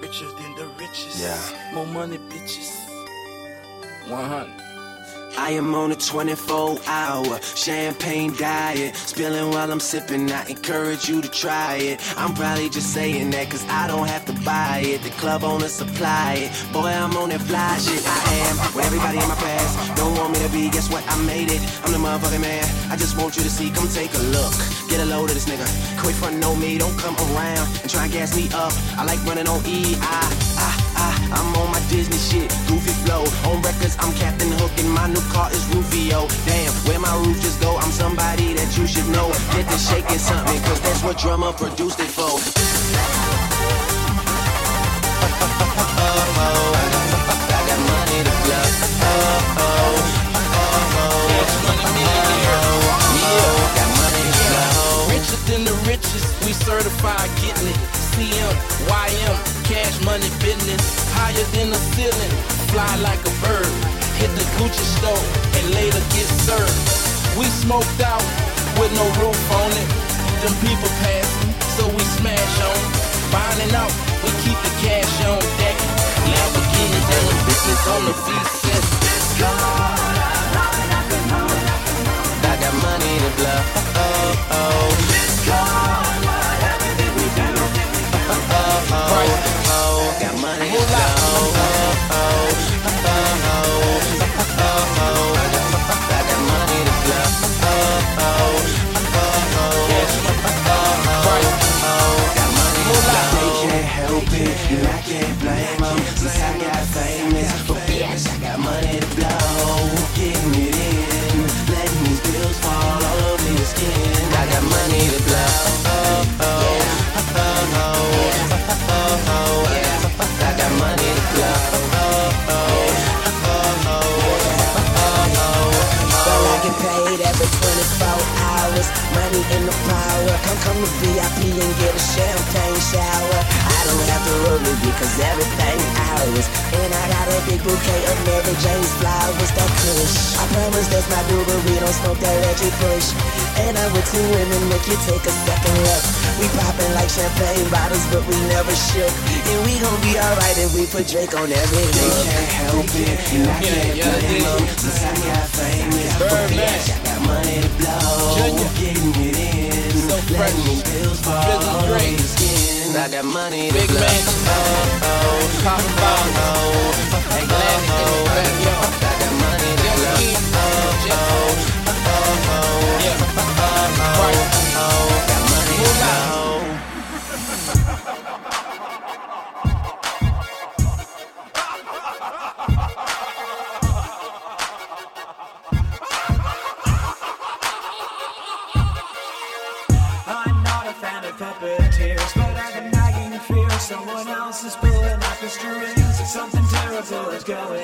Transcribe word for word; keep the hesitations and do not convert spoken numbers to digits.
Richer than the richest. Yeah. More money, bitches. one hundred. I am on a twenty-four hour champagne diet, spilling while I'm sipping. I encourage you to try it. I'm probably just saying that cause I don't have to buy it. The club owner supply it. Boy, I'm on that fly shit. I am with everybody in my past don't want me to be. Guess what? I made it. I'm the motherfucking man. I just want you to see. Come take a look. Get a load of this nigga. Quit frontin' on me. Don't come around and try and gas me up. I like running on E. I, I, I, I'm on my Disney shit. Goofy flow. On records, I'm Captain Hook and my new car is Rufio. Damn, where my roof just go? I'm somebody that you should know. Get to shaking something, cause that's what drummer produced it for. I got money to blow. Oh, oh, oh, oh, got money to blow. Richer than the richest, we certified getting it. C M, Y M, cash money business. Higher than the ceiling, fly like a bird. Hit the Gucci store and later get served. We smoked out with no roof on it. Them people passing, so we smash on. Binding out, we keep the cash on deck. Lamborghinis and the business on the V six. I got money to blow. Oh, oh. Oh, oh, oh, got money to blow. Oh, oh. And I can't blame them, since I got famous. But bitch, I got money to blow. Getting it in, letting these bills fall all over your skin. I got money to blow. Oh, oh, oh, oh, oh, oh, I got money to blow. Oh, oh, oh, oh, oh, well, I get paid every twenty-four hours. Money in the power. Come, come to V I P and get a champagne shower. I don't have to worry because everything ours. And I got a big bouquet of Mary Jane's flowers. That kush, I promise that's my dude, but we don't smoke that Reggie Bush. And I'm with two women, make you take a second look. We poppin' like champagne bottles, but we never shook. And we gon' be alright if we put Drake on every look. They can't help it, and I can't blame them, since I got famous. But bitch, I got money to blow. Getting it in, so fresh. letting these bills fall all over your skin. I got money to Big blow. man, Oh, oh, Copper Ball, oh, Atlantic in the backyard. I got money to blow. Oh, oh, oh, oh, Yeah, oh, right. oh, got money to blow. I'm not a fan of puppeteers, but I can nagging fear someone else is pulling out the strings. Something terrible is going